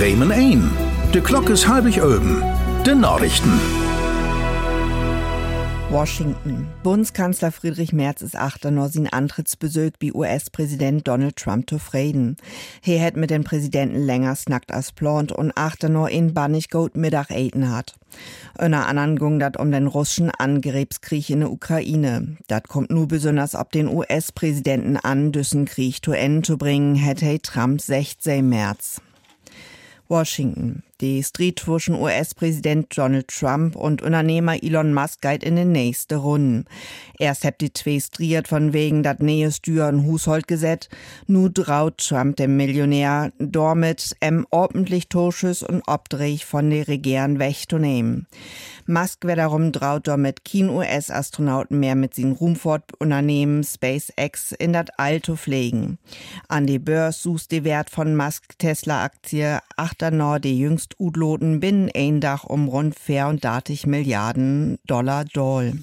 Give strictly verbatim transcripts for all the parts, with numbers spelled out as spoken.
Bremen ein. De Glock is halbig oben. De Nachrichten. Washington. Bundeskanzler Friedrich Merz ist achter noch sein Antrittsbesuch bei U S-Präsident Donald Trump zufrieden. Er hat mit dem Präsidenten länger snackt als plant und achter noch in bannig gut Mittag eten hat. Einer anderen ging dat um den russischen Angriffskrieg in der Ukraine. Dat kommt nur besonders ob den U S-Präsidenten an, dessen Krieg zu Ende zu bringen, hätte Trump sechzehn März. Washington. Die Streit zwischen U S-Präsident Donald Trump und Unternehmer Elon Musk geht in den nächsten Runden. Erst habt die zwei striert von wegen dat neues Düren Husholtgesetz. Nu traut Trump dem Millionär damit em ordentlich Torschuss und Obdrich von der Regierung wegzunehmen. Musk wird darum traut damit kein U S-Astronauten mehr mit seinem Raumfahrtunternehmen SpaceX in dat Alto pflegen. An die Börse sucht die Wert von Musk-Tesla-Aktie achter noch die jüngst Udloten binnen ein Dach um rund vierunddreißig Milliarden Dollar Doll.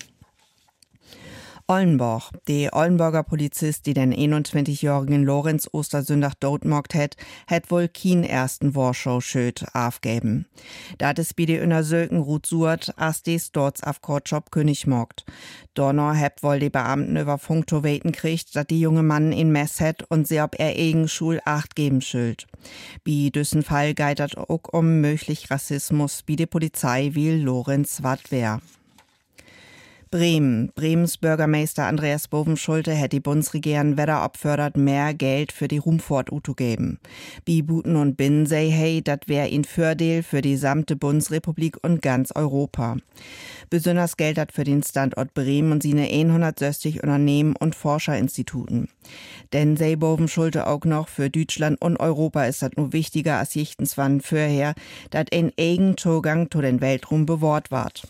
Ollenborg. Die Ollenborger Polizist, die den einundzwanzigjährigen Lorenz Ostersündag dotmogt hat, hat wohl kein ersten Warschau-Schöd aufgeben. Dat is bei die Untersöken Ruth suert, as des dort auf Kortschop König mogt. Donner heb wohl die Beamten über Funk to weten kriegt, dat die junge Mann in Mess hat und sie ob er egen Schul acht geben schuld. Bei düssen Fall geitert auch um möglich Rassismus, wie die Polizei will Lorenz wat wär. Bremen. Bremens Bürgermeister Andreas Bovenschulte hat die Bundesregierung wieder abfördert, mehr Geld für die Rumfahrt zu geben. Bi Buten und Binnen sei hey, dat wär in Fördel für die gesamte Bundesrepublik und ganz Europa. Besonders Geld hat für den Standort Bremen und seine hundertsechzig Unternehmen und Forscherinstituten. Denn sei Bovenschulte auch noch für Deutschland und Europa ist das nur wichtiger als jichtens wann vorher, dat ein eigen Zugang zu den Weltraum bewahrt ward.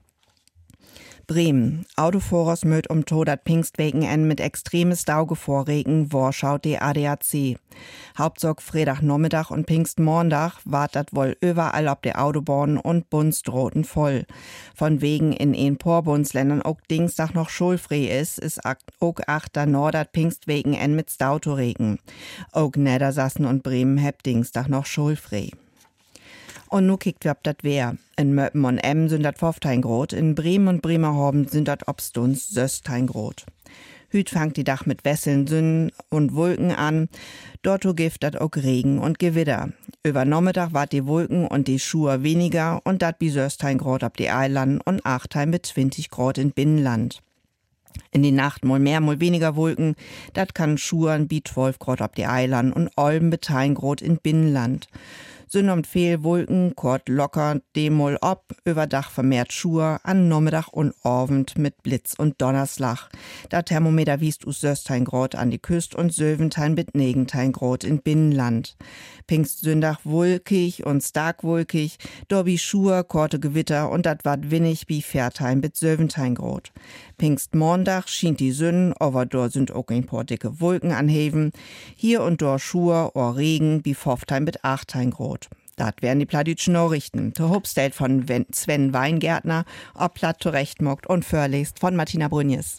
Bremen. Autofahrers möt um to dat Pfingstwegen en mit extremes Daugevorregen Warschau die A D A C. Hauptsorg Freitagnachmittag und Pfingstmorndach wart dat wohl überall ob der Autobahn und Bundesdroten voll. Von wegen in ein paar Bundesländern auch Dienstag noch schulfrei is, is auch achter Nordert Pfingstwegen en mit Stautoregen. Auch Niedersachsen und Bremen heb Dienstag noch schulfrei. Und nu kickt wir ob dat wär. In Möppen und Emmen sind dat fünfzehn Grad, in Bremen und Bremerhaven sind dat obstuns sechzehn Grad. Hüt fangt die Dach mit Wesseln, Sünden und Wolken an, dorto gift dat auch Regen und Gewitter. Über Nachmittag wart die Wolken und die Schuhe weniger und dat bi sechzehn Grad ab die Eilanden und achtzehn mit zwanzig Grad in Binnenland. In die Nacht mal mehr, mal weniger Wolken, dat kann Schuhen bi zwölf Grad ab die Eilanden und Olben mit zehn Grad in Binnenland. Sünn und viel Wolken, kort locker, demol ob, über Dach vermehrt Schuhe, an Nachmittag und Abend mit Blitz und Donnerslag. Da Thermometer wiest us sechzehn Grad an die Küst und Söventein mit neunzehn Grad in Binnenland. Pfingstsündach wolkig und stark wolkig, dobi Schuhe, korte Gewitter und dat wat winnig wie vierzehn mit Söventein Grad. Pfingstmontag schien die Sünn, aber dort sind auch ein paar dicke Wolken anheben. Hier und dort Schuhe or Regen wie fünfzehn mit achtzehn Grad. Dat wären die plattdütschen Nachrichten. To Hobstelt von Sven Weingärtner, ob platt zurechtmogt und vorlest von Martina Brünjes.